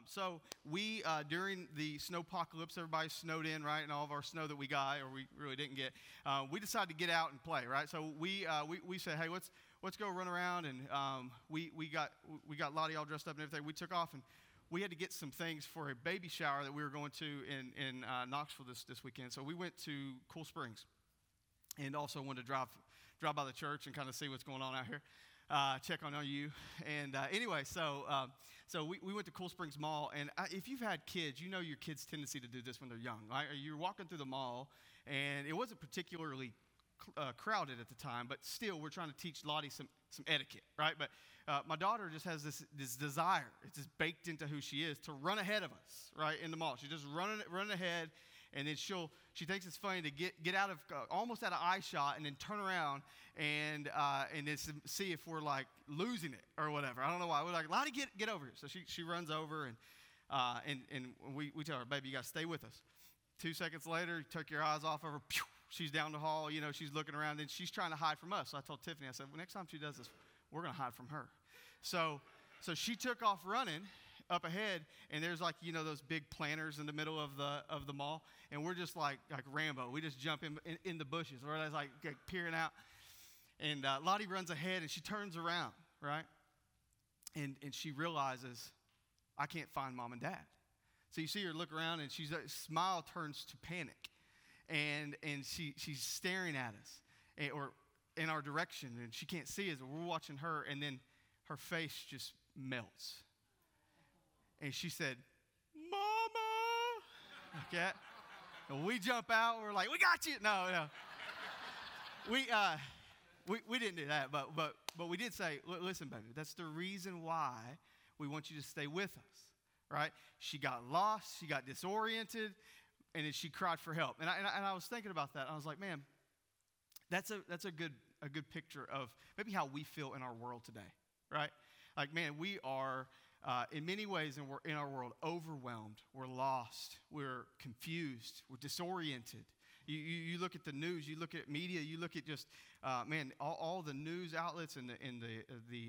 So we, during the snowpocalypse, everybody snowed in, right? And all of our snow that we got, or we really didn't get, we decided to get out and play, right? So we said, hey, let's go run around. And we got a lot of y'all dressed up and everything. We took off, and we had to get some things for a baby shower that we were going to in Knoxville this weekend. So we went to Cool Springs, and also wanted to drive by the church and kind of see what's going on out here. Check on you. And anyway, so we went to Cool Springs Mall, and if you've had kids, you know your kids' tendency to do this when they're young, right? You're walking through the mall, and it wasn't particularly crowded at the time, but still, we're trying to teach Lottie some etiquette, right? But my daughter just has this desire, it's just baked into who she is, to run ahead of us, right, in the mall. She's just running ahead, and then she thinks it's funny to get out of almost out of eye shot, and then turn around and just see if we're like losing it or whatever. I don't know why. We're like, Lottie, get over here. So she runs over, and we tell her, baby, you got to stay with us. 2 seconds later, you took your eyes off of her. Pew, she's down the hall. You know, she's looking around, and she's trying to hide from us. So I told Tiffany, I said, well, next time she does this, we're going to hide from her. So she took off running up ahead, and there's like, you know, those big planters in the middle of the mall, and we're just like Rambo. We just jump in the bushes. We're just like peering out, and Lottie runs ahead, and she turns around, right, and she realizes, I can't find mom and dad. So you see her look around, and she's smile turns to panic, and she's staring at us, or in our direction, and she can't see us. We're watching her, and then her face just melts. And she said, Mama. Okay. And we jump out. We're like, we got you. No. We didn't do that, but we did say, listen, baby, that's the reason why we want you to stay with us, right? She got lost. She got disoriented, and then she cried for help. And I was thinking about that. I was like, man, that's a good picture of maybe how we feel in our world today, right? Like, man, we are, in many ways in our world, overwhelmed. We're lost. We're confused. We're disoriented. You look at the news. You look at media. You look at just, all the news outlets and the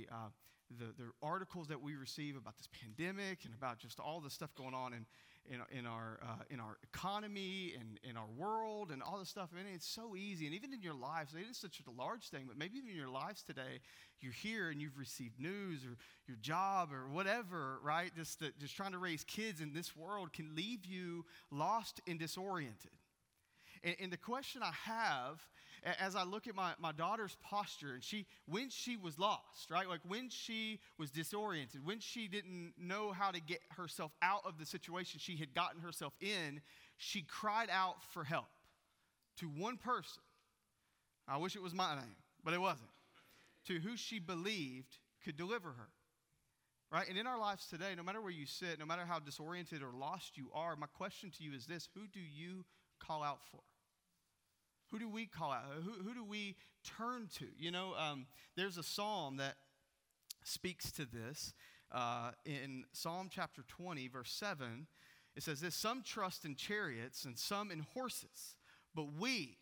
articles that we receive about this pandemic and about just all the stuff going on in our economy and in our world and all this stuff. I mean, it's so easy. And even in your lives, it is such a large thing, but maybe even in your lives today, you're here and you've received news or your job or whatever, right? Just trying to raise kids in this world can leave you lost and disoriented. And the question I have, as I look at my daughter's posture, and when she was lost, right? Like when she was disoriented, when she didn't know how to get herself out of the situation she had gotten herself in, she cried out for help to one person. I wish it was my name, but it wasn't. To who she believed could deliver her. Right? And in our lives today, no matter where you sit, no matter how disoriented or lost you are, my question to you is this: who do you call out for? Who do we call out? Who do we turn to? You know, there's a psalm that speaks to this. In Psalm chapter 20, verse 7, it says this: some trust in chariots and some in horses, but we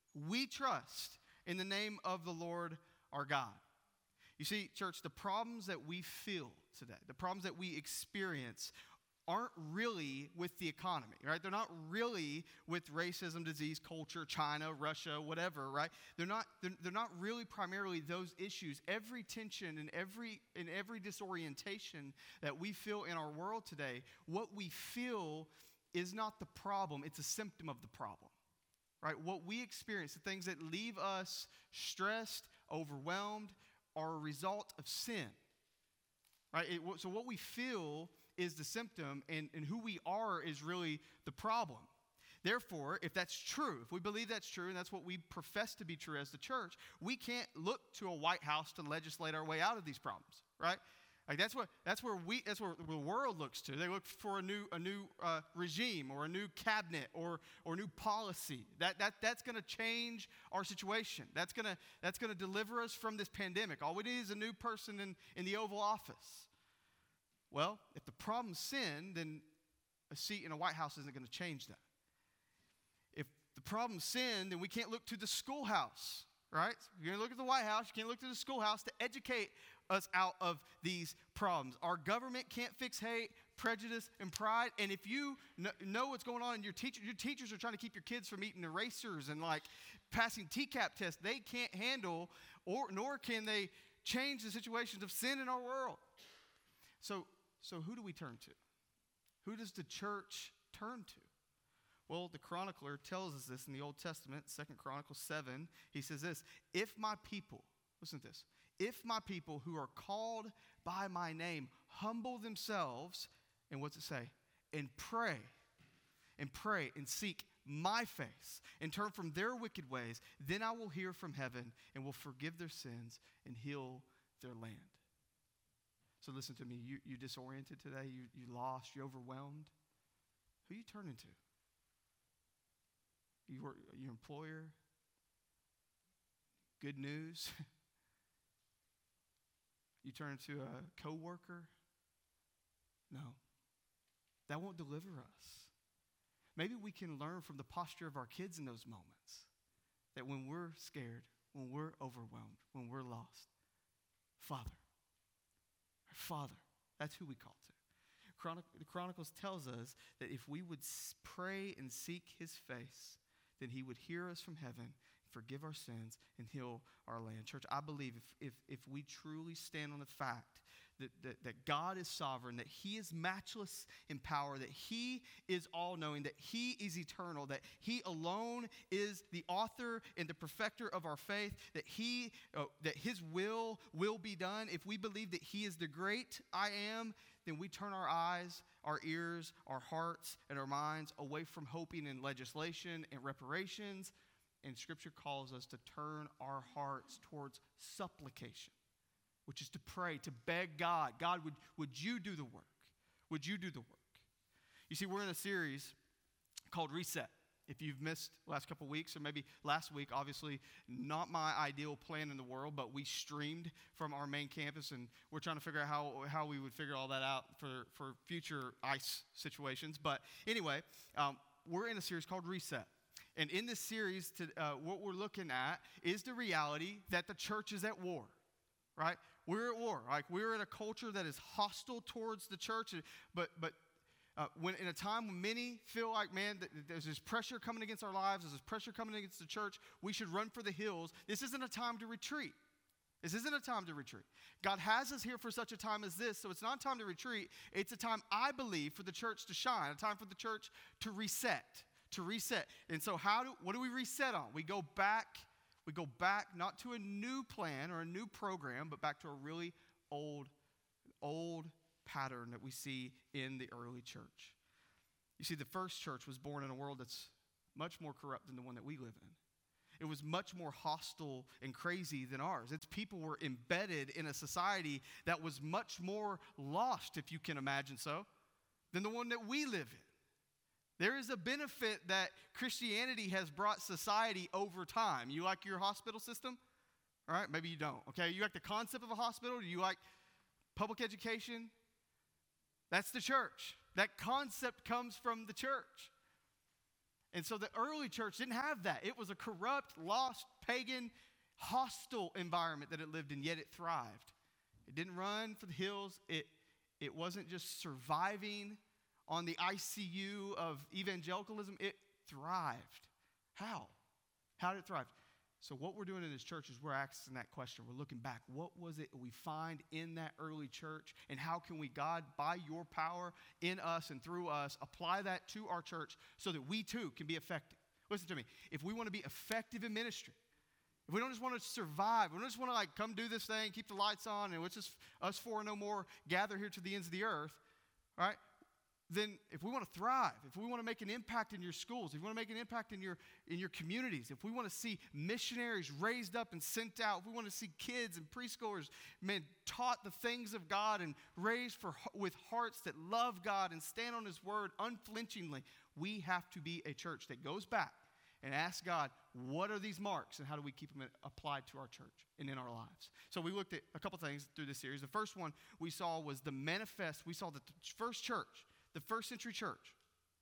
trust in the name of the Lord our God. You see, church, the problems that we feel today, the problems that we experience aren't really with the economy, right? They're not really with racism, disease, culture, China, Russia, whatever, right? They're not really primarily those issues. Every tension and every disorientation that we feel in our world today, what we feel is not the problem, it's a symptom of the problem. Right? What we experience, the things that leave us stressed, overwhelmed, are a result of sin. Right? So what we feel is the symptom, and who we are is really the problem. Therefore, if that's true, if we believe that's true, and that's what we profess to be true as the church, we can't look to a White House to legislate our way out of these problems, right? Like that's where the world looks to. They look for a new regime or a new cabinet or new policy. That's going to change our situation. That's going to deliver us from this pandemic. All we need is a new person in the Oval Office. Well, if the problem's sin, then a seat in a White House isn't going to change that. If the problem's sin, then we can't look to the schoolhouse, right? You're going to look at the White House. You can't look to the schoolhouse to educate us out of these problems. Our government can't fix hate. prejudice, and pride. And if you know what's going on, and your teachers are trying to keep your kids from eating erasers and like passing TCAP tests, they can't handle, nor can they change the situations of sin in our world. So who do we turn to? Who does the church turn to? Well, the chronicler tells us this in the Old Testament, 2 Chronicles 7. He says this, if my people, listen to this, if my people who are called by my name humble themselves, and what's it say? And pray and seek my face and turn from their wicked ways, then I will hear from heaven and will forgive their sins and heal their land. So listen to me, you disoriented today, you lost, you overwhelmed. Who are you turning to? Your employer? Good news? You turn to a coworker? No. That won't deliver us. Maybe we can learn from the posture of our kids in those moments. That when we're scared, when we're overwhelmed, when we're lost, Father, that's who we call to. The Chronicles tells us that if we would pray and seek his face, then he would hear us from heaven, forgive our sins, and heal our land. Church, I believe if we truly stand on the fact that God is sovereign, that he is matchless in power, that he is all-knowing, that he is eternal, that he alone is the author and the perfecter of our faith, that his will be done. If we believe that he is the great I am, then we turn our eyes, our ears, our hearts, and our minds away from hoping in legislation and reparations. And Scripture calls us to turn our hearts towards supplication, which is to pray, to beg God. God, would you do the work? Would you do the work? You see, we're in a series called Reset. If you've missed the last couple weeks, or maybe last week, obviously not my ideal plan in the world, but we streamed from our main campus, and we're trying to figure out how we would figure all that out for future ICE situations. But anyway, we're in a series called Reset. And in this series, what we're looking at is the reality that the church is at war, right? We're at war. Like, we're in a culture that is hostile towards the church, but when in a time when many feel like, man, there's this pressure coming against our lives, there's this pressure coming against the church, we should run for the hills. This isn't a time to retreat. This isn't a time to retreat. God has us here for such a time as this, so it's not a time to retreat. It's a time, I believe, for the church to shine, a time for the church to reset. And so what do we reset on? We go back not to a new plan or a new program, but back to a really old pattern that we see in the early church. You see, the first church was born in a world that's much more corrupt than the one that we live in. It was much more hostile and crazy than ours. Its people were embedded in a society that was much more lost, if you can imagine so, than the one that we live in. There is a benefit that Christianity has brought society over time. You like your hospital system? All right, maybe you don't. Okay, you like the concept of a hospital? Do you like public education? That's the church. That concept comes from the church. And so the early church didn't have that. It was a corrupt, lost, pagan, hostile environment that it lived in, yet it thrived. It didn't run for the hills. It wasn't just surviving on the ICU of evangelicalism. It thrived. How? How did it thrive? So what we're doing in this church is we're asking that question. We're looking back. What was it we find in that early church? And how can we, God, by your power in us and through us, apply that to our church so that we too can be effective? Listen to me. If we want to be effective in ministry, if we don't just want to survive, we don't just want to come do this thing, keep the lights on, and it's just us four and no more, gather here to the ends of the earth, right? Then if we want to thrive, if we want to make an impact in your schools, if we want to make an impact in your communities, if we want to see missionaries raised up and sent out, if we want to see kids and preschoolers, taught the things of God and raised with hearts that love God and stand on his word unflinchingly, we have to be a church that goes back and asks God, what are these marks and how do we keep them applied to our church and in our lives? So we looked at a couple things through this series. The first one we saw was the manifest. We saw that the first church, the first century church,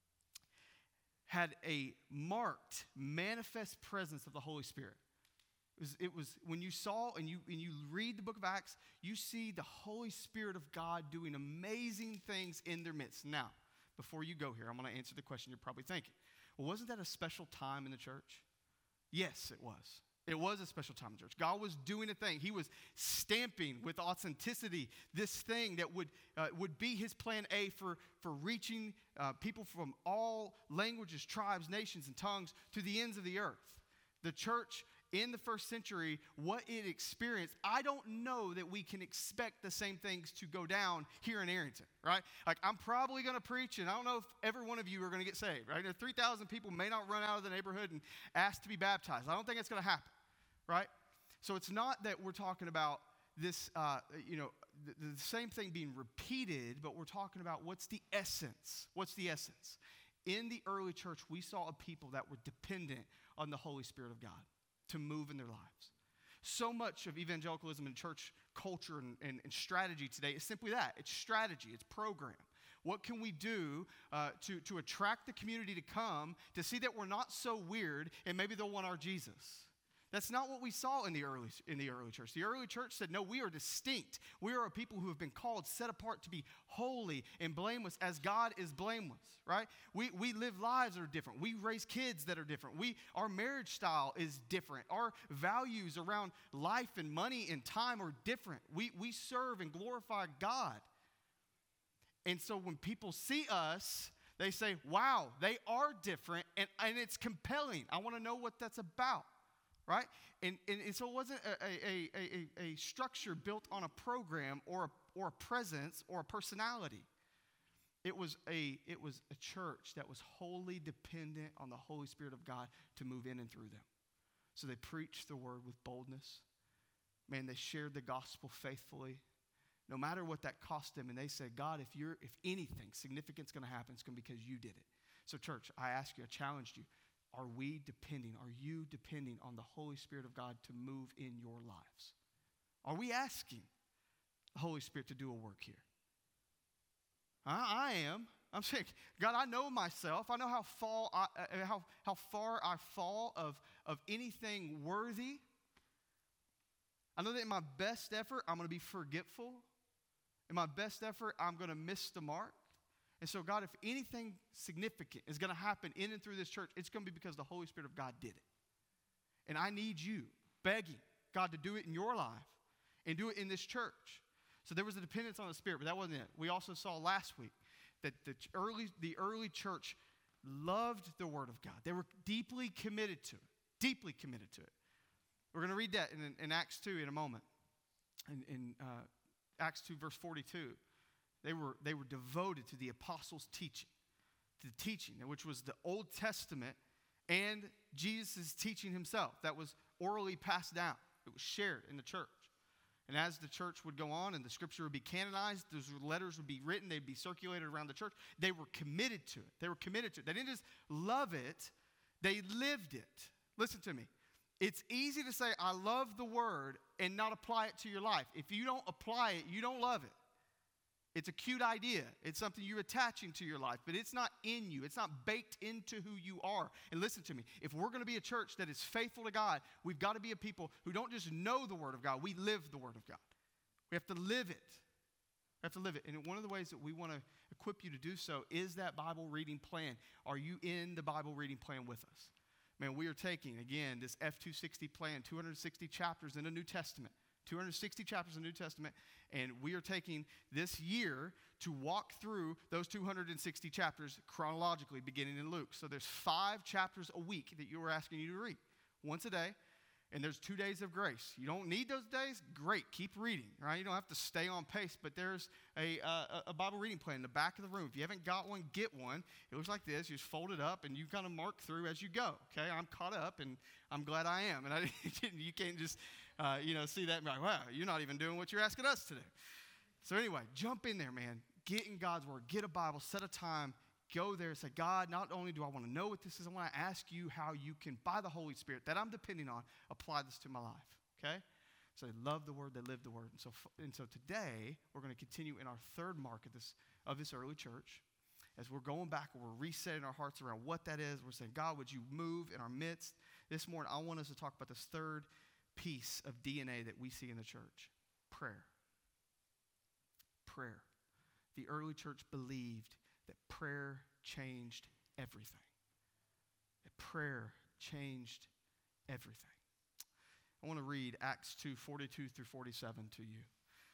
had a marked, manifest presence of the Holy Spirit. It was when you saw and you read the book of Acts, you see the Holy Spirit of God doing amazing things in their midst. Now, before you go here, I'm going to answer the question you're probably thinking. Well, wasn't that a special time in the church? Yes, it was. It was a special time in church. God was doing a thing. He was stamping with authenticity this thing that would be his plan A for reaching people from all languages, tribes, nations, and tongues to the ends of the earth. The church in the first century, what it experienced, I don't know that we can expect the same things to go down here in Arrington, right? Like, I'm probably going to preach, and I don't know if every one of you are going to get saved, right? 3,000 people may not run out of the neighborhood and ask to be baptized. I don't think it's going to happen, right? So it's not that we're talking about this, the same thing being repeated, but we're talking about what's the essence. What's the essence? In the early church, we saw a people that were dependent on the Holy Spirit of God to move in their lives. So much of evangelicalism and church culture and strategy today is simply that. It's strategy. It's program. What can we do to attract the community to come to see that we're not so weird and maybe they'll want our Jesus? That's not what we saw in the early church. The early church said, no, we are distinct. We are a people who have been called, set apart to be holy and blameless as God is blameless, right? We live lives that are different. We raise kids that are different. Our marriage style is different. Our values around life and money and time are different. We serve and glorify God. And so when people see us, they say, wow, they are different, and it's compelling. I want to know what that's about. Right? And so it wasn't a structure built on a program or a presence or a personality. It was a church that was wholly dependent on the Holy Spirit of God to move in and through them. So they preached the word with boldness. Man, they shared the gospel faithfully, no matter what that cost them. And they said, God, if anything significant is going to happen, it's going to be because you did it. So church, I ask you, I challenged you. Are you depending on the Holy Spirit of God to move in your lives? Are we asking the Holy Spirit to do a work here? I am. I'm saying, God, I know myself. I know how far I fall of anything worthy. I know that in my best effort, I'm going to be forgetful. In my best effort, I'm going to miss the mark. And so, God, if anything significant is going to happen in and through this church, it's going to be because the Holy Spirit of God did it. And I need you begging God to do it in your life and do it in this church. So there was a dependence on the Spirit, but that wasn't it. We also saw last week that the early church loved the Word of God. They were deeply committed to it. We're going to read that in Acts 2 in a moment. In Acts 2, verse 42. They were devoted to the apostles' teaching, which was the Old Testament and Jesus' teaching himself that was orally passed down. It was shared in the church. And as the church would go on and the scripture would be canonized, those letters would be written, they'd be circulated around the church. They were committed to it. They didn't just love it, they lived it. Listen to me. It's easy to say, I love the word and not apply it to your life. If you don't apply it, you don't love it. It's a cute idea. It's something you're attaching to your life, but it's not in you. It's not baked into who you are. And listen to me. If we're going to be a church that is faithful to God, we've got to be a people who don't just know the Word of God. We live the Word of God. We have to live it. And one of the ways that we want to equip you to do so is that Bible reading plan. Are you in the Bible reading plan with us? Man, we are taking, again, this F260 plan, 260 chapters in the New Testament. 260 chapters in the New Testament, and we are taking this year to walk through those 260 chapters chronologically, beginning in Luke. So there's 5 chapters a week that we're asking you to read, once a day, and there's 2 days of grace. You don't need those days? Great, keep reading, right? You don't have to stay on pace, but there's a Bible reading plan in the back of the room. If you haven't got one, get one. It looks like this. You just fold it up, and you kind of mark through as you go, okay? I'm caught up, and I'm glad I am, and you can't just see that and be like, wow, you're not even doing what you're asking us to do. So anyway, jump in there, man. Get in God's Word. Get a Bible. Set a time. Go there and say, God, not only do I want to know what this is, I want to ask you how you can, by the Holy Spirit that I'm depending on, apply this to my life, okay? So they love the Word. They live the Word. And so today, we're going to continue in our third mark of this early church. As we're going back and we're resetting our hearts around what that is, we're saying, God, would you move in our midst? This morning, I want us to talk about this third piece of DNA that we see in the church: prayer. Prayer. The early church believed that prayer changed everything. That prayer changed everything. I want to read Acts 2:42 through 47 to you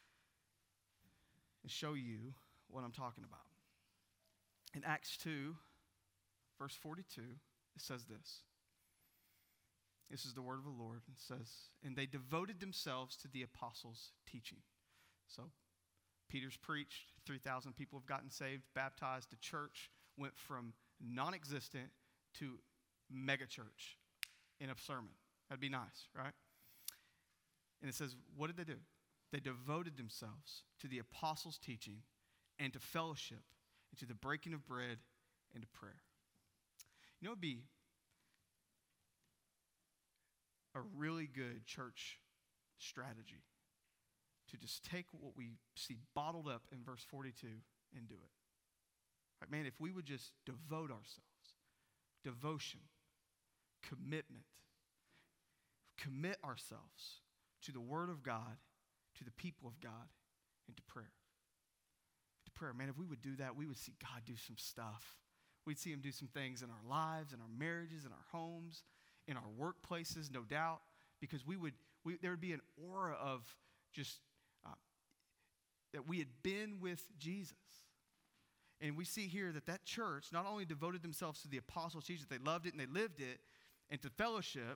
and show you what I'm talking about. In Acts 2, verse 42, it says this. This is the word of the Lord. It says, "And they devoted themselves to the apostles' teaching." So Peter's preached. 3,000 people have gotten saved, baptized. The church went from non-existent to mega church in a sermon. That'd be nice, right? And it says, what did they do? They devoted themselves to the apostles' teaching and to fellowship and to the breaking of bread and to prayer. You know, it would be a really good church strategy to just take what we see bottled up in verse 42 and do it. Like, man, if we would just devote ourselves, devotion, commitment, commit ourselves to the Word of God, to the people of God, and to prayer. To prayer, man, if we would do that, we would see God do some stuff. We'd see Him do some things in our lives, in our marriages, in our homes, in our workplaces, no doubt, because there would be an aura of just that we had been with Jesus. And we see here that church not only devoted themselves to the apostles' teaching, they loved it and they lived it, and to fellowship,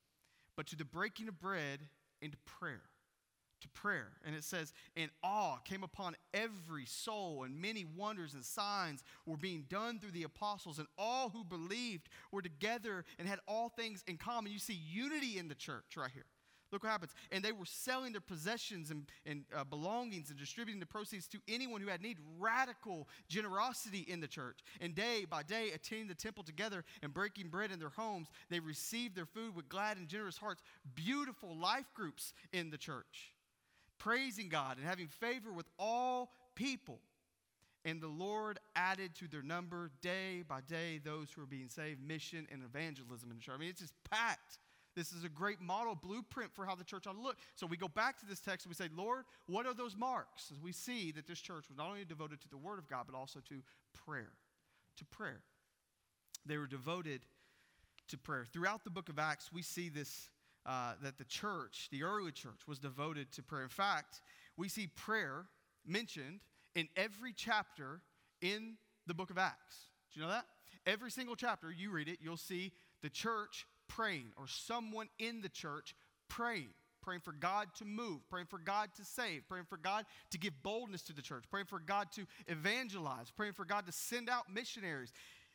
but to the breaking of bread and to prayer. To prayer. And it says, "And awe came upon every soul, and many wonders and signs were being done through the apostles, and all who believed were together and had all things in common." You see unity in the church right here. Look what happens. "And they were selling their possessions and belongings and distributing the proceeds to anyone who had need." Radical generosity in the church. "And day by day, attending the temple together and breaking bread in their homes, they received their food with glad and generous hearts." Beautiful life groups in the church. "Praising God and having favor with all people. And the Lord added to their number day by day those who were being saved." Mission and evangelism in the church. I mean, it's just packed. This is a great model, blueprint for how the church ought to look. So we go back to this text and we say, Lord, what are those marks? As we see that this church was not only devoted to the Word of God, but also to prayer. To prayer. They were devoted to prayer. Throughout the book of Acts, we see this, that the church, the early church, was devoted to prayer. In fact, we see prayer mentioned in every chapter in the book of Acts. Do you know that? Every single chapter, you read it, you'll see the church praying, or someone in the church praying for God to move, praying for God to save, praying for God to give boldness to the church, praying for God to evangelize, praying for God to send out missionaries.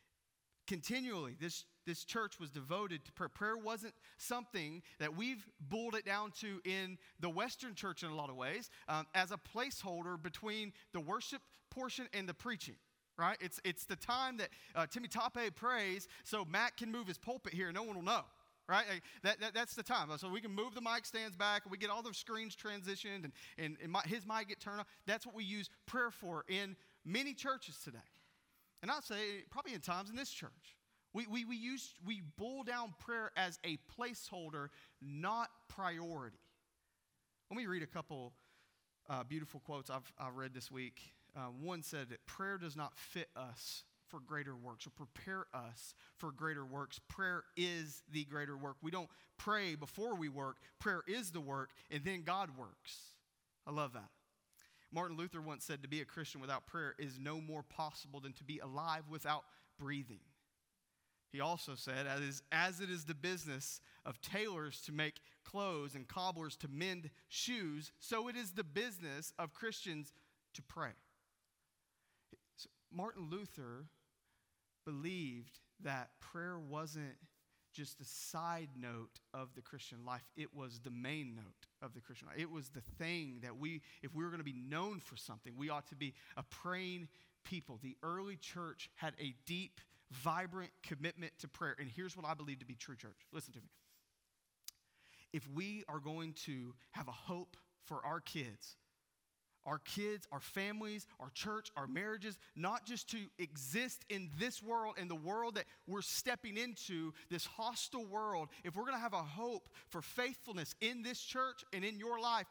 Continually, this church was devoted to prayer. Prayer wasn't something that we've boiled it down to in the Western church in a lot of ways, as a placeholder between the worship portion and the preaching. Right? It's the time that Timmy Tape prays so Matt can move his pulpit here and no one will know. Right? That's the time. So we can move the mic stands back and we get all the screens transitioned and his mic get turned on. That's what we use prayer for in many churches today. And I'd say probably in times in this church. We boil down prayer as a placeholder, not priority. Let me read a couple beautiful quotes I've read this week. One said that prayer does not fit us for greater works or prepare us for greater works. Prayer is the greater work. We don't pray before we work. Prayer is the work, and then God works. I love that. Martin Luther once said, "To be a Christian without prayer is no more possible than to be alive without breathing." He also said, as it is the business of tailors to make clothes and cobblers to mend shoes, so it is the business of Christians to pray. So Martin Luther believed that prayer wasn't just a side note of the Christian life. It was the main note of the Christian life. It was the thing that if we were going to be known for something, we ought to be a praying people. The early church had a deep, vibrant commitment to prayer. And here's what I believe to be true, church. Listen to me. If we are going to have a hope for our kids, our kids, our families, our church, our marriages, not just to exist in this world, in the world that we're stepping into, this hostile world. If we're going to have a hope for faithfulness in this church and in your life,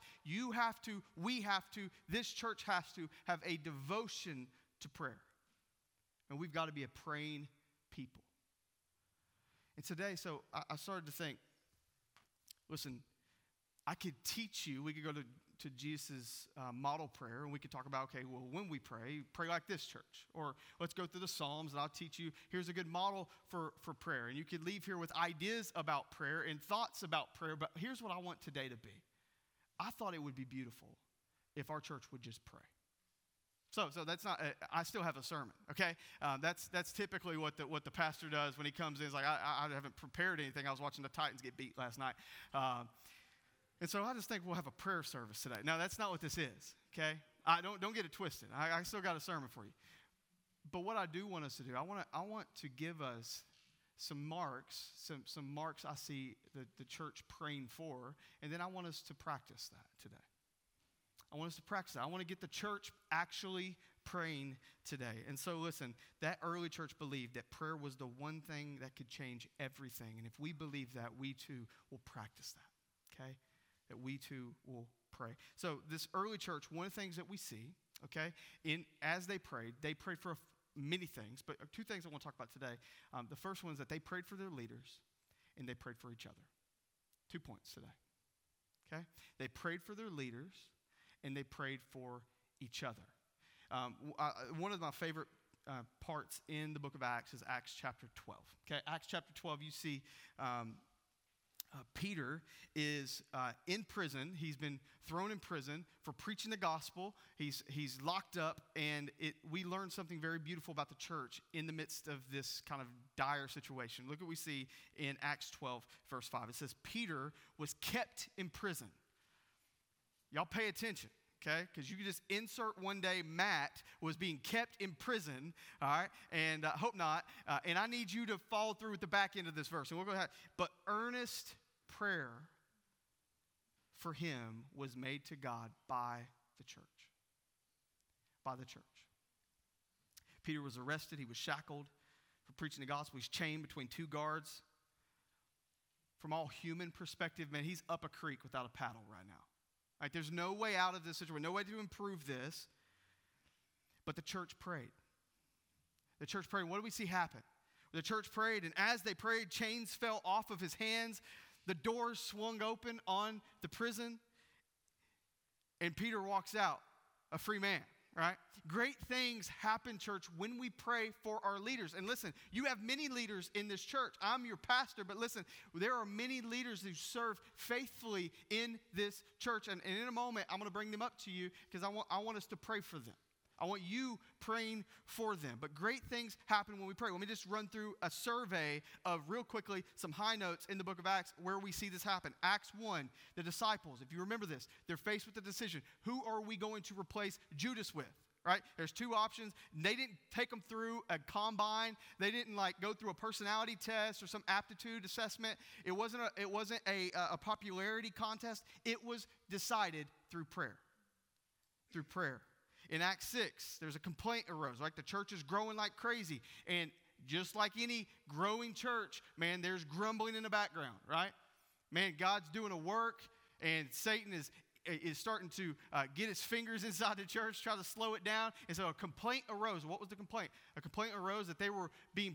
this church has to have a devotion to prayer. And we've got to be a praying people. And today, so I started to think, listen, I could teach you, we could go to Jesus' model prayer, and we could talk about, okay, well, when we pray like this, church. Or let's go through the Psalms, and I'll teach you, here's a good model for prayer. And you could leave here with ideas about prayer and thoughts about prayer, but here's what I want today to be. I thought it would be beautiful if our church would just pray. So that's not, I still have a sermon, okay? That's typically what the pastor does when he comes in. He's like, I haven't prepared anything. I was watching the Titans get beat last night. And so I just think we'll have a prayer service today. No, that's not what this is, okay? Don't get it twisted. I still got a sermon for you. But what I do want us to do, I want to give us some marks I see the church praying for, and then I want us to practice that today. I want us to practice that. I want to get the church actually praying today. And so listen, that early church believed that prayer was the one thing that could change everything. And if we believe that, we too will practice that, okay? That we too will pray. So this early church, one of the things that we see, okay, as they prayed for many things, but two things I want to talk about today. The first one is that they prayed for their leaders and they prayed for each other. 2 points today, okay? They prayed for their leaders and they prayed for each other. One of my favorite parts in the book of Acts is Acts chapter 12. Okay, Acts chapter 12, you see Peter is in prison. He's been thrown in prison for preaching the gospel. He's locked up, and we learn something very beautiful about the church in the midst of this kind of dire situation. Look what we see in Acts 12, verse 5. It says, Peter was kept in prison. Y'all pay attention, okay? Because you can just insert one day Matt was being kept in prison, all right? And hope not. And I need you to follow through with the back end of this verse. And we'll go ahead. But earnest prayer for him was made to God by the church. By the church. Peter was arrested. He was shackled for preaching the gospel. He's chained between two guards. From all human perspective, man, he's up a creek without a paddle right now. Right, there's no way out of this situation, no way to improve this. But the church prayed. The church prayed. What do we see happen? The church prayed, and as they prayed, chains fell off of his hands. The doors swung open on the prison, and Peter walks out, a free man, right? Great things happen, church, when we pray for our leaders. And listen, you have many leaders in this church. I'm your pastor, but listen, there are many leaders who serve faithfully in this church. And in a moment, I'm going to bring them up to you because I want us to pray for them. I want you praying for them. But great things happen when we pray. Let me just run through a survey of, real quickly, some high notes in the book of Acts where we see this happen. Acts 1, the disciples, if you remember this, they're faced with the decision. Who are we going to replace Judas with? Right? There's two options. They didn't take them through a combine. They didn't go through a personality test or some aptitude assessment. It wasn't a popularity contest. It was decided through prayer. Through prayer. In Acts 6, there's a complaint arose. Like the church is growing like crazy. And just like any growing church, man, there's grumbling in the background, right? Man, God's doing a work, and Satan is starting to get his fingers inside the church, try to slow it down. And so a complaint arose. What was the complaint? A complaint arose that they were being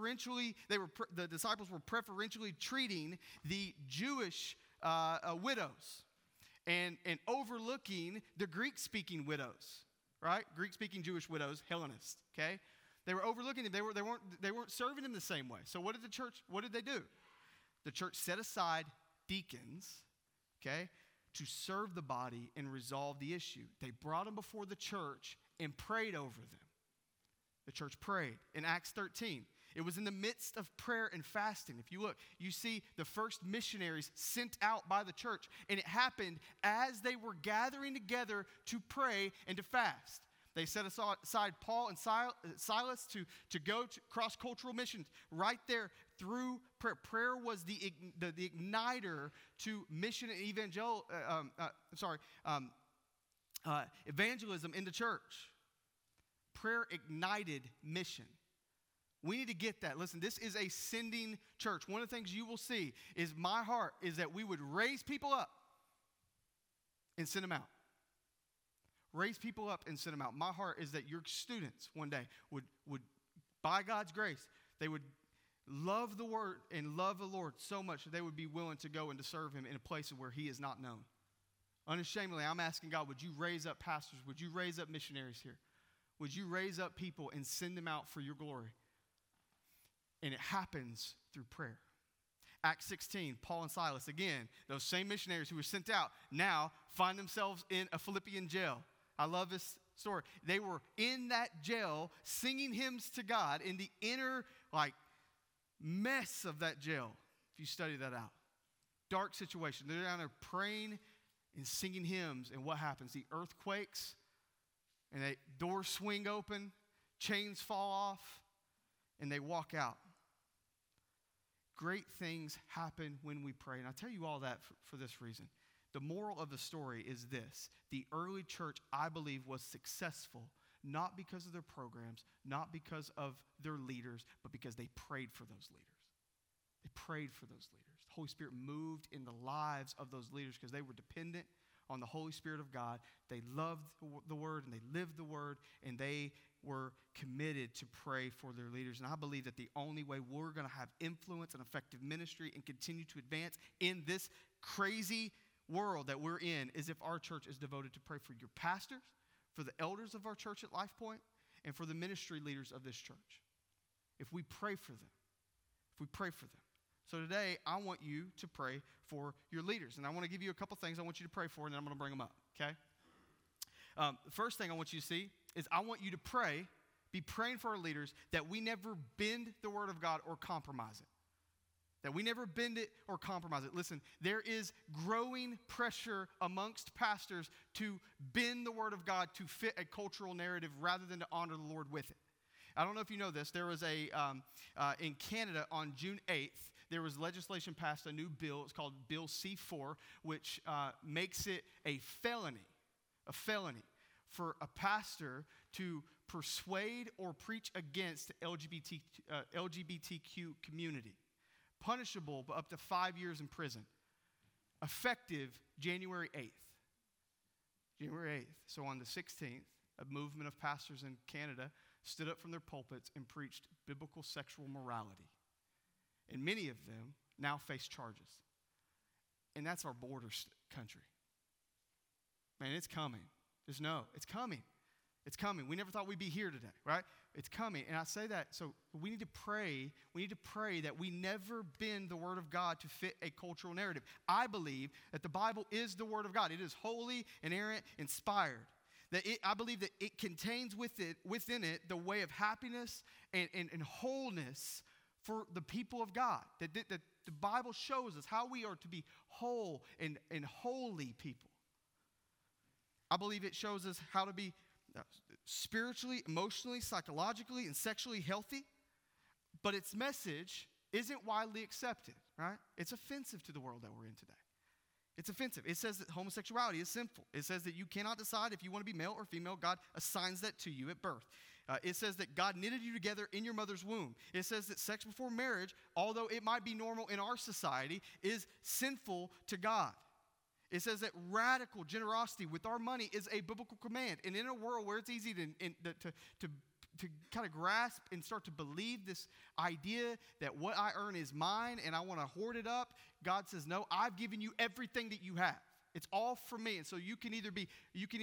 the disciples were preferentially treating the Jewish widows and overlooking the Greek-speaking widows. Right? Greek-speaking Jewish widows, Hellenists, okay? They were overlooking them. They weren't serving them the same way. So what did they do? The church set aside deacons, okay, to serve the body and resolve the issue. They brought them before the church and prayed over them. The church prayed. In Acts 13, it was in the midst of prayer and fasting. If you look, you see the first missionaries sent out by the church. And it happened as they were gathering together to pray and to fast. They set aside Paul and Silas to go to cross-cultural missions right there through prayer. Prayer was the igniter to mission and Evangelism in the church. Prayer ignited mission. We need to get that. Listen, this is a sending church. One of the things you will see is my heart is that we would raise people up and send them out. Raise people up and send them out. My heart is that your students one day would by God's grace, they would love the word and love the Lord so much that they would be willing to go and to serve him in a place where he is not known. Unashamedly, I'm asking God, would you raise up pastors? Would you raise up missionaries here? Would you raise up people and send them out for your glory? And it happens through prayer. Acts 16, Paul and Silas, again, those same missionaries who were sent out now find themselves in a Philippian jail. I love this story. They were in that jail singing hymns to God in the inner, mess of that jail, if you study that out. Dark situation. They're down there praying and singing hymns, and what happens? The earth quakes, and doors swing open, chains fall off, and they walk out. Great things happen when we pray. And I tell you all that for this reason. The moral of the story is this. The early church, I believe, was successful not because of their programs, not because of their leaders, but because they prayed for those leaders. They prayed for those leaders. The Holy Spirit moved in the lives of those leaders because they were dependent on the Holy Spirit of God. They loved the Word and they lived the Word, and they were committed to pray for their leaders. And I believe that the only way we're going to have influence and effective ministry and continue to advance in this crazy world that we're in is if our church is devoted to pray for your pastors, for the elders of our church at Life Point, and for the ministry leaders of this church. If we pray for them. If we pray for them. So today, I want you to pray for your leaders. And I want to give you a couple things I want you to pray for, and then I'm going to bring them up, okay? The first thing I want you to see is I want you to be praying for our leaders that we never bend the word of God or compromise it. That we never bend it or compromise it. Listen, there is growing pressure amongst pastors to bend the word of God to fit a cultural narrative rather than to honor the Lord with it. I don't know if you know this. There was in Canada on June 8th, there was legislation passed, a new bill. It's called Bill C-4, which makes it a felony for a pastor to persuade or preach against the LGBTQ community. Punishable but up to 5 years in prison. Effective January 8th. January 8th. So on the 16th, a movement of pastors in Canada stood up from their pulpits and preached biblical sexual morality. And many of them now face charges. And that's our border country. Man, it's coming. It's coming. It's coming. We never thought we'd be here today, right? It's coming. And I say that, so we need to pray. We need to pray that we never bend the word of God to fit a cultural narrative. I believe that the Bible is the word of God. It is holy, inerrant, inspired. I believe that it contains within it the way of happiness and wholeness for the people of God. That the Bible shows us how we are to be whole and holy people. I believe it shows us how to be spiritually, emotionally, psychologically, and sexually healthy. But its message isn't widely accepted, right? It's offensive to the world that we're in today. It's offensive. It says that homosexuality is sinful. It says that you cannot decide if you want to be male or female. God assigns that to you at birth. It says that God knitted you together in your mother's womb. It says that sex before marriage, although it might be normal in our society, is sinful to God. It says that radical generosity with our money is a biblical command. And in a world where it's easy to kind of grasp and start to believe this idea that what I earn is mine and I want to hoard it up, God says, no, I've given you everything that you have. It's all for me. And so you can either be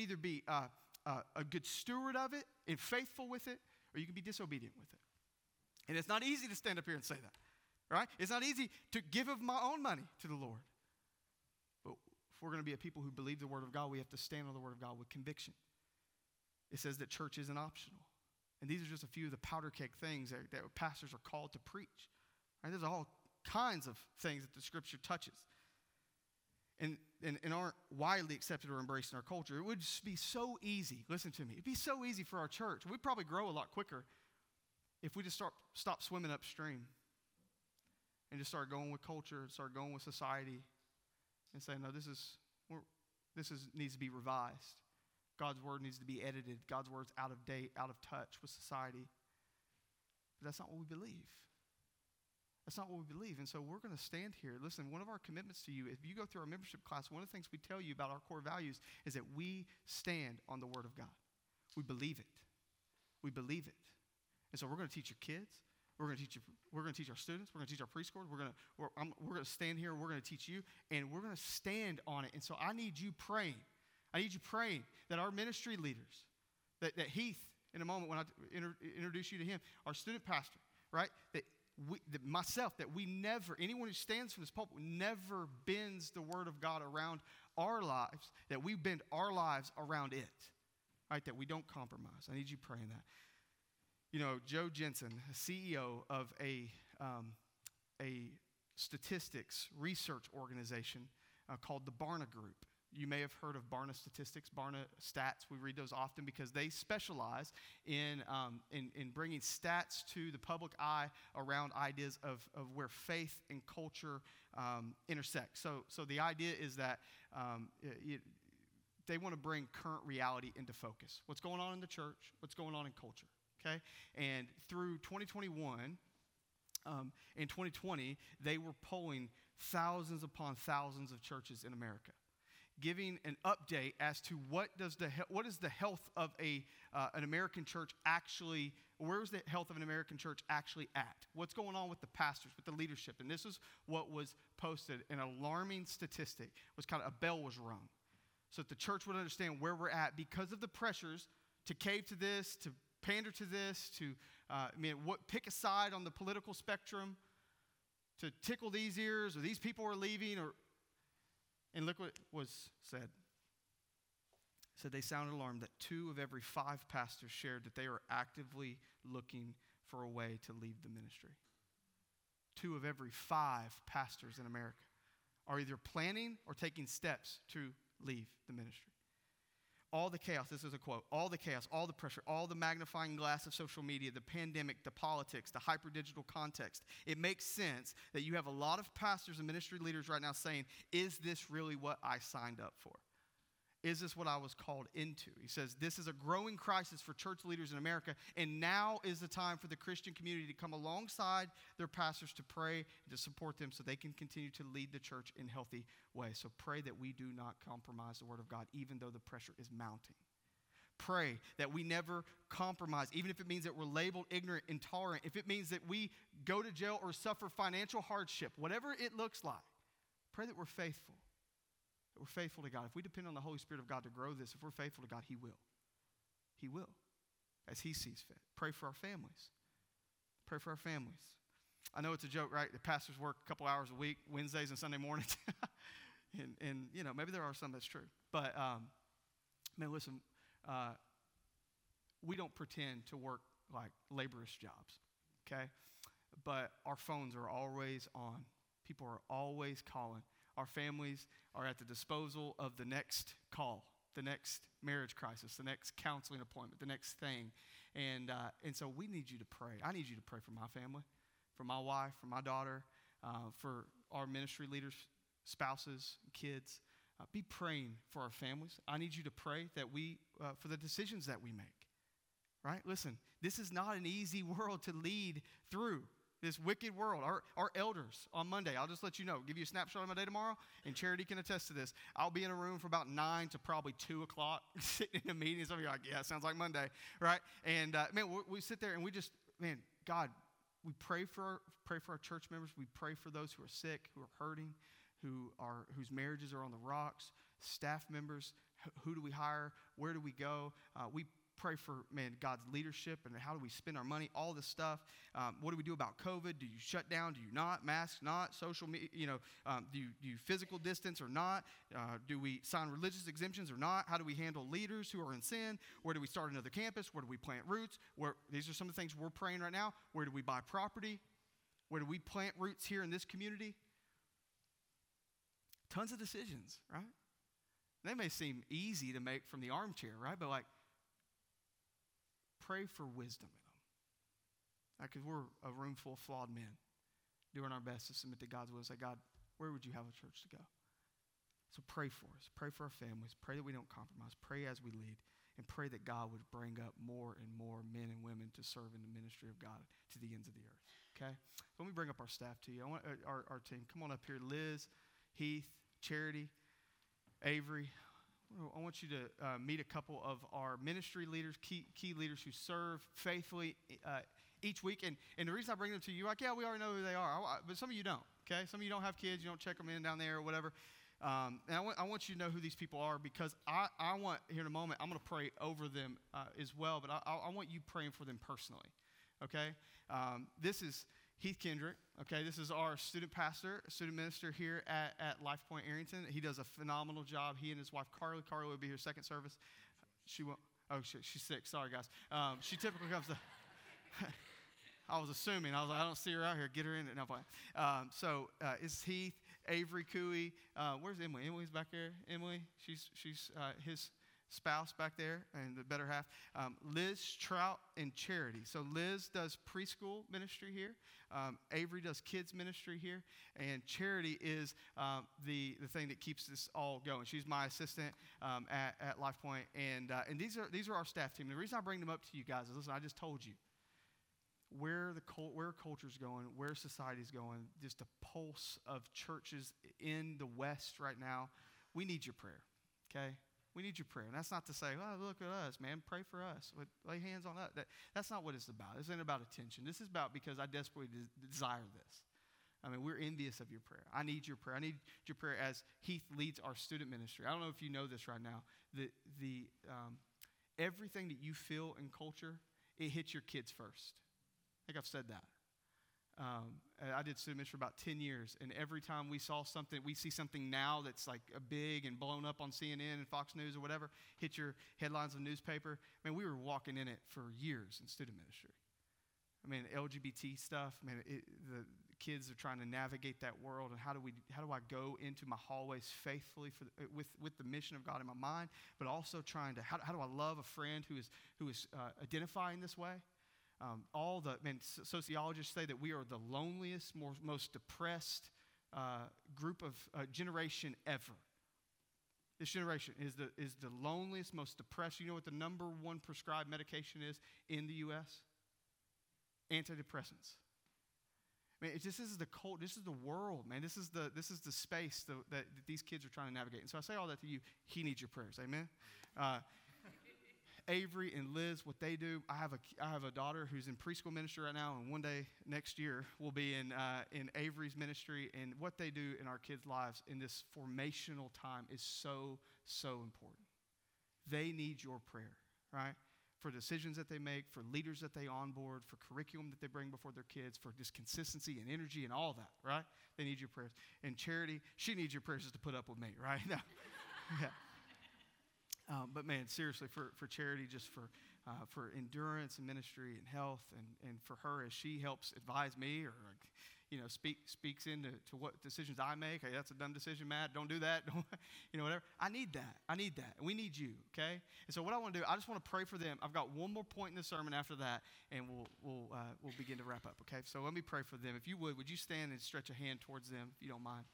a good steward of it and faithful with it, or you can be disobedient with it. And it's not easy to stand up here and say that, right? It's not easy to give of my own money to the Lord. But if we're going to be a people who believe the word of God, we have to stand on the word of God with conviction. It says that church isn't optional. And these are just a few of the powder keg things that pastors are called to preach. Right? There's all kinds of things that the scripture touches and aren't widely accepted or embraced in our culture. It would just be so easy. Listen to me. It'd be so easy for our church. We'd probably grow a lot quicker if we just stop swimming upstream and just start going with culture, start going with society and say, no, this needs to be revised. God's word needs to be edited. God's word's out of date, out of touch with society. But that's not what we believe. That's not what we believe. And so we're going to stand here. Listen, one of our commitments to you, if you go through our membership class, one of the things we tell you about our core values is that we stand on the word of God. We believe it. We believe it. And so we're going to teach your kids. We're going to teach our students. We're going to teach our preschoolers. We're going to stand here. We're going to teach you, and we're going to stand on it. And so I need you praying. I need you praying that our ministry leaders, that Heath, in a moment when I introduce you to him, our student pastor, right? That we never, anyone who stands from this pulpit never bends the word of God around our lives, that we bend our lives around it, right? That we don't compromise. I need you praying that. You know, Joe Jensen, CEO of a statistics research organization called the Barna Group. You may have heard of Barna Statistics, Barna Stats. We read those often because they specialize in bringing stats to the public eye around ideas of where faith and culture intersect. So the idea is that they want to bring current reality into focus. What's going on in the church? What's going on in culture? Okay? And through 2021, in 2020, they were polling thousands upon thousands of churches in America, giving an update as to what is the health of an American church actually, where is the health of an American church actually at? What's going on with the pastors, with the leadership? And this is what was posted. An alarming statistic was kind of a bell was rung, so that the church would understand where we're at because of the pressures to cave to this, to pander to this, to pick a side on the political spectrum, to tickle these ears, or these people are leaving, and look what was said. It said they sounded alarmed that 2 of every 5 pastors shared that they are actively looking for a way to leave the ministry. 2 of every 5 pastors in America are either planning or taking steps to leave the ministry. All the chaos, this is a quote, all the chaos, all the pressure, all the magnifying glass of social media, the pandemic, the politics, the hyper-digital context, it makes sense that you have a lot of pastors and ministry leaders right now saying, is this really what I signed up for? Is this what I was called into? He says, this is a growing crisis for church leaders in America, and now is the time for the Christian community to come alongside their pastors to pray and to support them so they can continue to lead the church in healthy ways. So pray that we do not compromise the word of God, even though the pressure is mounting. Pray that we never compromise, even if it means that we're labeled ignorant, intolerant, if it means that we go to jail or suffer financial hardship, whatever it looks like. Pray that we're faithful. That we're faithful to God. If we depend on the Holy Spirit of God to grow this, if we're faithful to God, He will. He will, as He sees fit. Pray for our families. Pray for our families. I know it's a joke, right? The pastors work a couple hours a week, Wednesdays and Sunday mornings. and you know, maybe there are some that's true. But, man, listen, we don't pretend to work like laborious jobs, okay? But our phones are always on. People are always calling. Our families are at the disposal of the next call, the next marriage crisis, the next counseling appointment, the next thing. And so we need you to pray. I need you to pray for my family, for my wife, for my daughter, for our ministry leaders, spouses, kids. Be praying for our families. I need you to pray that for the decisions that we make, right? Listen, this is not an easy world to lead through. This wicked world. Our elders on Monday, I'll just let you know, give you a snapshot of my day tomorrow, and Charity can attest to this. I'll be in a room for about 9 to probably 2 o'clock, sitting in a meeting. Some of you are like, yeah, sounds like Monday, right? And man, we sit there and we just, man, God, we pray for our church members. We pray for those who are sick, who are hurting, whose marriages are on the rocks, staff members. Who do we hire? Where do we go? We pray for, man, God's leadership and how do we spend our money, all this stuff. What do we do about COVID? Do you shut down? Do you not? Masks, not? Social media, do you physical distance or not? Do we sign religious exemptions or not? How do we handle leaders who are in sin? Where do we start another campus? Where do we plant roots? These are some of the things we're praying right now. Where do we buy property? Where do we plant roots here in this community? Tons of decisions, right? They may seem easy to make from the armchair, right? But pray for wisdom in them. Because we're a room full of flawed men doing our best to submit to God's will and say, God, where would you have a church to go? So pray for us. Pray for our families. Pray that we don't compromise. Pray as we lead. And pray that God would bring up more and more men and women to serve in the ministry of God to the ends of the earth. Okay? So let me bring up our staff to you. I want our team. Come on up here. Liz, Heath, Charity, Avery. I want you to meet a couple of our ministry leaders, key leaders who serve faithfully each week. And the reason I bring them to you, like, yeah, we already know who they are. But some of you don't, okay? Some of you don't have kids. You don't check them in down there or whatever. And I want you to know who these people are, because I want, here in a moment, I'm going to pray over them as well, but I want you praying for them personally, okay? This is Heath Kendrick, okay? This is our student pastor, student minister here at Life Point Arrington. He does a phenomenal job. He and his wife, Carly. Carly will be here second service. She won't. Oh, she's sick. Sorry, guys. She typically comes to... I was assuming. I was like, I don't see her out here. Get her in it. No, so it's Heath, Avery Cooey. Where's Emily? Emily's back there. Emily, she's his spouse back there, and the better half. Liz, Trout, and Charity. So Liz does preschool ministry here. Avery does kids ministry here, and Charity is the thing that keeps this all going. She's my assistant at Life Point, and these are our staff team. And the reason I bring them up to you guys is, listen, I just told you where culture's going, where society's going, just a pulse of churches in the West right now. We need your prayer, okay? We need your prayer. And that's not to say, well, look at us, man, pray for us. Lay hands on us. That's not what it's about. This ain't about attention. This is about because I desperately desire this. I mean, we're envious of your prayer. I need your prayer. I need your prayer as Heath leads our student ministry. I don't know if you know this right now. Everything that you feel in culture, it hits your kids first. I think I've said that. I did student ministry for about 10 years, and every time we see something now that's like a big and blown up on CNN and Fox News or whatever, hit your headlines of the newspaper. I mean, we were walking in it for years in student ministry. I mean, LGBT stuff. I mean, the kids are trying to navigate that world, and how do I go into my hallways faithfully with the mission of God in my mind, but also trying to how do I love a friend who is identifying this way? Sociologists say that we are the loneliest, most depressed group of generation ever. This generation is the loneliest, most depressed. You know what the number one prescribed medication is in the U.S.? Antidepressants. I mean, this is the world, man. This is the space that these kids are trying to navigate. And so I say all that to you. He needs your prayers. Amen. Avery and Liz, what they do, I have a daughter who's in preschool ministry right now, and one day next year will be in Avery's ministry. And what they do in our kids' lives in this formational time is so, so important. They need your prayer, right? For decisions that they make, for leaders that they onboard, for curriculum that they bring before their kids, for just consistency and energy and all that, right? They need your prayers. And Charity, she needs your prayers just to put up with me, right? No. Yeah. But man, seriously, for Charity, just for endurance and ministry and health, and for her as she helps advise me or speaks into what decisions I make. Hey, that's a dumb decision, Matt. Don't do that. Don't, whatever. I need that. And we need you. Okay. And so what I want to do, I just want to pray for them. I've got one more point in the sermon after that, and we'll begin to wrap up. Okay. So let me pray for them. If you would you stand and stretch a hand towards them, if you don't mind?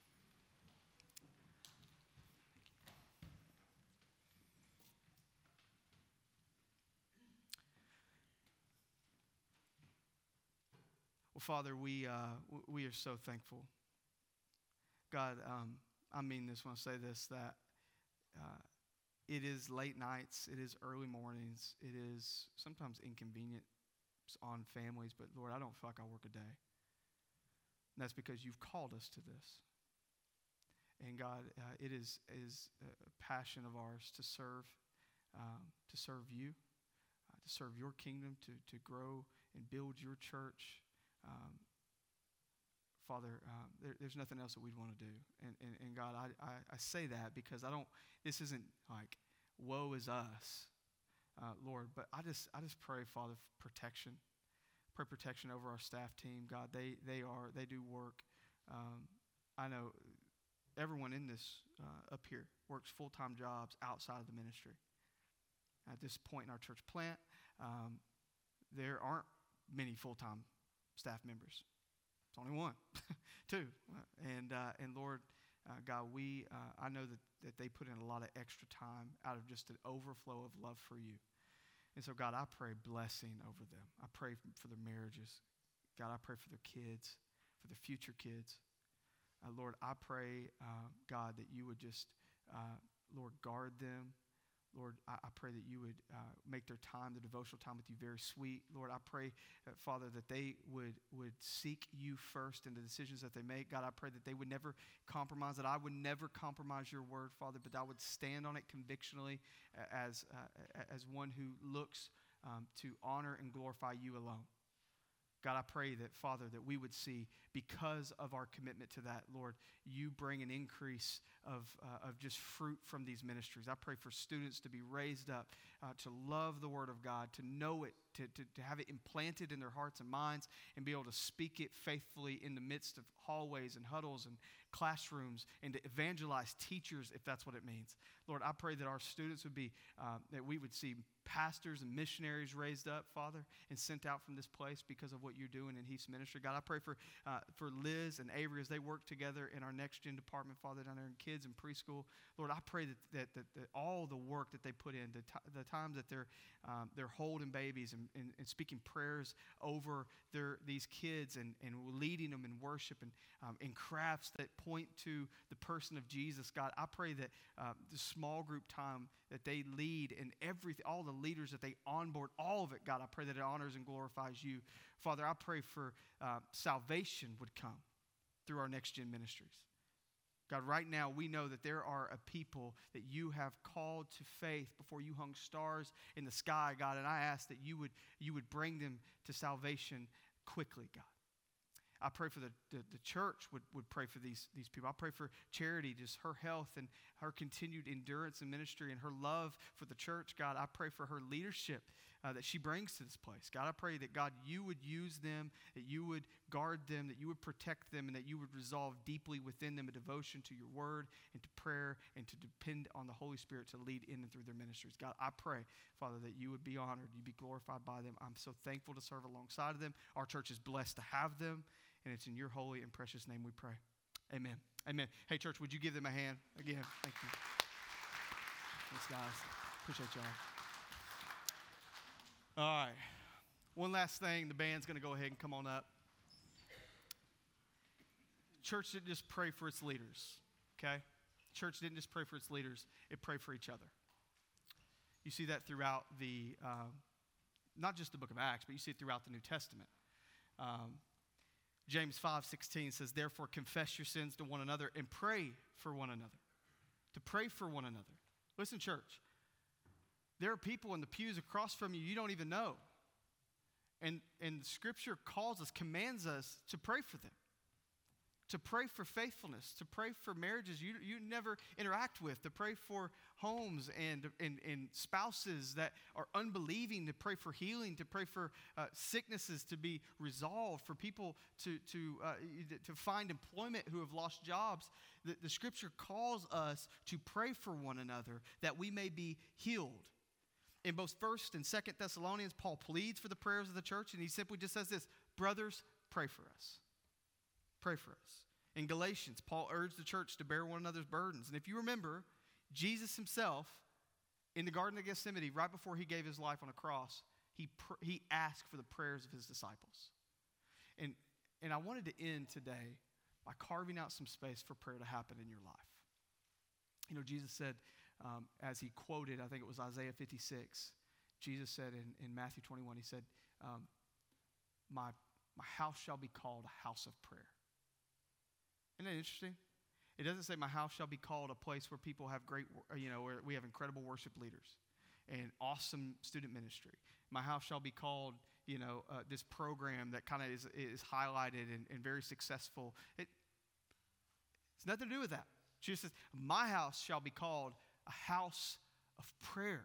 Well, Father, we are so thankful. God, I mean this when I say this, that it is late nights, it is early mornings, it is sometimes inconvenient on families, but Lord, I don't feel like I work a day. And that's because you've called us to this. And God, it is a passion of ours to serve you, to serve your kingdom, to grow and build your church. Father, there's nothing else that we'd want to do. And God, I say that because this isn't like, woe is us, Lord, but I just pray, Father, for protection. Pray protection over our staff team. God, they do work. I know everyone in this up here works full-time jobs outside of the ministry. At this point in our church plant, there aren't many full-time staff members. It's only one, two. And Lord, God, I know that they put in a lot of extra time out of just an overflow of love for you. And so, God, I pray blessing over them. I pray for their marriages. God, I pray for their kids, for their future kids. Lord, I pray, God, that you would just, Lord, guard them. Lord, I pray that you would make their time, the devotional time with you, very sweet. Lord, I pray, Father, that they would seek you first in the decisions that they make. God, I pray that they would never compromise, that I would never compromise your word, Father, but I would stand on it convictionally as one who looks to honor and glorify you alone. God, I pray that, Father, that we would see, because of our commitment to that, Lord, you bring an increase of just fruit from these ministries. I pray for students to be raised up, to love the Word of God, to know it, to have it implanted in their hearts and minds, and be able to speak it faithfully in the midst of hallways and huddles and classrooms, and to evangelize teachers, if that's what it means. Lord, I pray that our students would be, that we would see pastors and missionaries raised up, Father, and sent out from this place because of what you're doing in Heath's ministry. God, I pray for Liz and Avery as they work together in our Next Gen department, Father, down there in kids and preschool. Lord, I pray that all the work that they put in, the times that they're holding babies and speaking prayers over these kids and leading them in worship and in crafts that point to the person of Jesus, God, I pray that the small group time that they lead and all the leaders that they onboard, all of it, God, I pray that it honors and glorifies you. Father, I pray for salvation would come through our Next Gen ministries. God, right now we know that there are a people that you have called to faith before you hung stars in the sky, God, and I ask that you would bring them to salvation quickly, God. I pray for the church would pray for these people. I pray for Charity, just her health and her continued endurance in ministry and her love for the church. God, I pray for her leadership that she brings to this place. God, I pray that, God, you would use them, that you would guard them, that you would protect them, and that you would resolve deeply within them a devotion to your word and to prayer and to depend on the Holy Spirit to lead in and through their ministries. God, I pray, Father, that you would be honored, you be glorified by them. I'm so thankful to serve alongside of them. Our church is blessed to have them. And it's in your holy and precious name we pray. Amen. Amen. Hey, church, would you give them a hand again? Thank you. Thanks, guys. Appreciate y'all. All right. One last thing. The band's going to go ahead and come on up. Church didn't just pray for its leaders, okay? Church didn't just pray for its leaders. It prayed for each other. You see that throughout not just the book of Acts, but you see it throughout the New Testament. James 5:16 says, therefore confess your sins to one another and pray for one another. To pray for one another. Listen, church, there are people in the pews across from you don't even know. And Scripture commands us to pray for them. To pray for faithfulness, to pray for marriages you never interact with, to pray for homes and spouses that are unbelieving, to pray for healing, to pray for sicknesses to be resolved, for people to find employment who have lost jobs. The Scripture calls us to pray for one another that we may be healed. In both 1st and 2nd Thessalonians, Paul pleads for the prayers of the church, and he simply just says this, brothers, pray for us. Pray for us. In Galatians, Paul urged the church to bear one another's burdens. And if you remember, Jesus himself, in the Garden of Gethsemane, right before he gave his life on a cross, he asked for the prayers of his disciples. And I wanted to end today by carving out some space for prayer to happen in your life. You know, Jesus said, as he quoted, I think it was Isaiah 56, Jesus said in Matthew 21, he said, my house shall be called a house of prayer. Isn't that interesting? It doesn't say my house shall be called a place where people have where we have incredible worship leaders and awesome student ministry. My house shall be called, this program that kind of is highlighted and very successful. It's nothing to do with that. Jesus says, my house shall be called a house of prayer.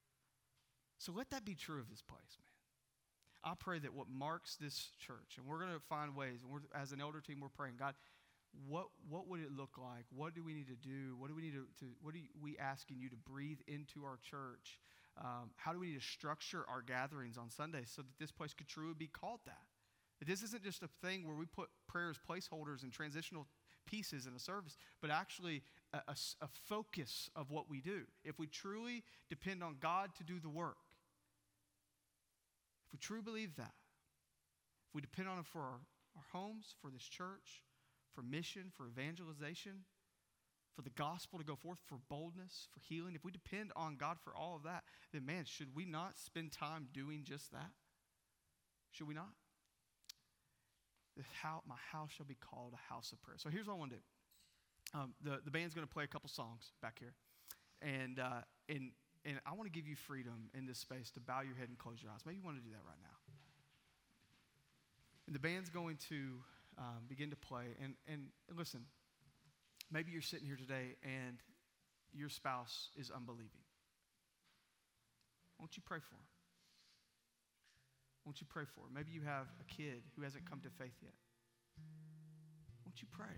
So let that be true of this place, man. I pray that what marks this church, and we're going to find ways, and as an elder team, we're praying, God, what would it look like? What do we need to do? What are we asking you to breathe into our church? How do we need to structure our gatherings on Sundays so that this place could truly be called that? This isn't just a thing where we put prayer as placeholders and transitional pieces in a service, but actually a focus of what we do. If we truly depend on God to do the work, if we truly believe that, if we depend on Him for our homes, for this church, for mission, for evangelization, for the gospel to go forth, for boldness, for healing, if we depend on God for all of that, then man, should we not spend time doing just that? Should we not? My house shall be called a house of prayer. So here's what I want to do. The band's going to play a couple songs back here. And I want to give you freedom in this space to bow your head and close your eyes. Maybe you want to do that right now. And the band's going to begin to play. And listen, maybe you're sitting here today and your spouse is unbelieving. Won't you pray for her? Won't you pray for her? Maybe you have a kid who hasn't come to faith yet. Won't you pray?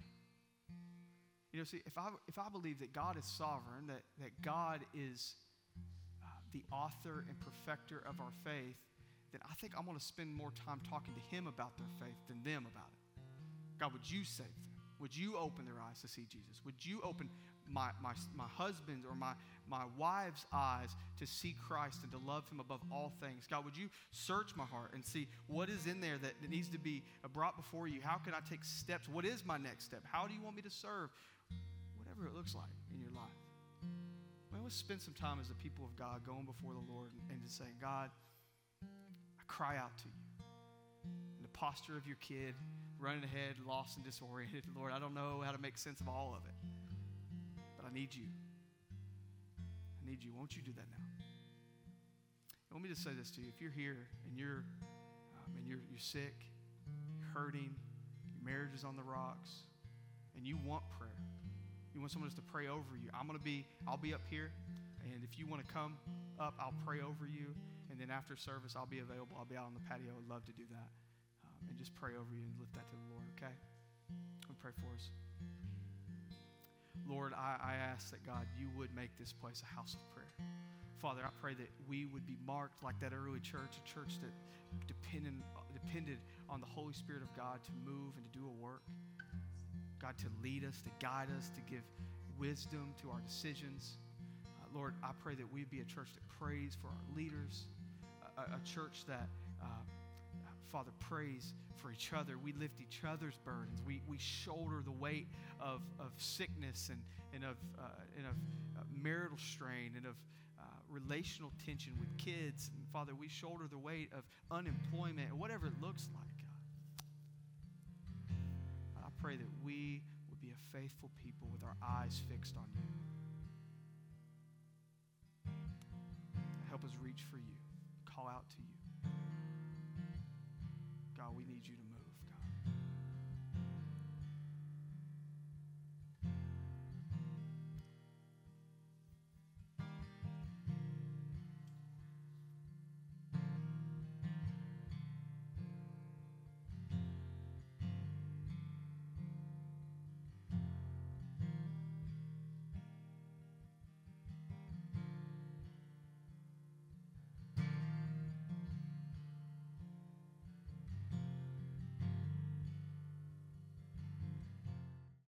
You know, see, if I believe that God is sovereign, that God is the author and perfecter of our faith, then I think I'm going to spend more time talking to Him about their faith than them about it. God, would you save them? Would you open their eyes to see Jesus? Would you open my husband's or my wife's eyes to see Christ and to love Him above all things? God, would you search my heart and see what is in there that needs to be brought before you? How can I take steps? What is my next step? How do you want me to serve? Whatever it looks like in your life. Well, let's spend some time as the people of God going before the Lord and just saying, God, I cry out to you. In the posture of your kid, running ahead, lost and disoriented. Lord, I don't know how to make sense of all of it, but I need you. I need you. Won't you do that now? And let me just say this to you. If you're here and you're sick, you're hurting, your marriage is on the rocks, and you want prayer, you want someone just to pray over you, I'll be up here, and if you want to come up, I'll pray over you, and then after service, I'll be available. I'll be out on the patio. I'd love to do that. And just pray over you and lift that to the Lord, okay? Let me pray for us. Lord, I ask that, God, you would make this place a house of prayer. Father, I pray that we would be marked like that early church, a church that depended on the Holy Spirit of God to move and to do a work. God, to lead us, to guide us, to give wisdom to our decisions. Lord, I pray that we'd be a church that prays for our leaders, a church that Father, praise for each other. We lift each other's burdens. We shoulder the weight of sickness and of marital strain and of relational tension with kids. And Father, we shoulder the weight of unemployment, whatever it looks like, God. I pray that we would be a faithful people with our eyes fixed on you. Help us reach for you, call out to you. God, we need you to